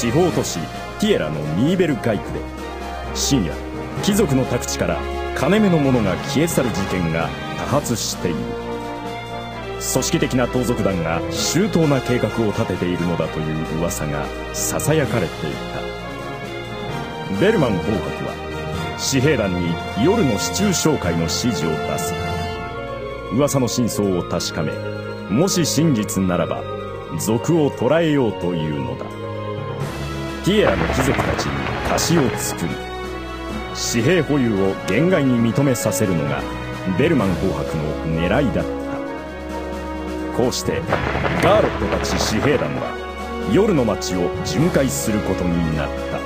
地方都市ティエラのニーベル街区で深夜、貴族の宅地から金目のものが消え去る事件が多発している。組織的な盗賊団が周到な計画を立てているのだという噂がささやかれていた。ベルマン法伯は私兵団に夜の市中紹介の指示を出す。噂の真相を確かめ、もし真実ならば賊を捕らえようというのだ。ティエラの貴族たちに貸しを作り、紙幣保有を限界に認めさせるのがベルマン法伯の狙いだった。こうしてガーロットたち紙幣団は夜の街を巡回することになった。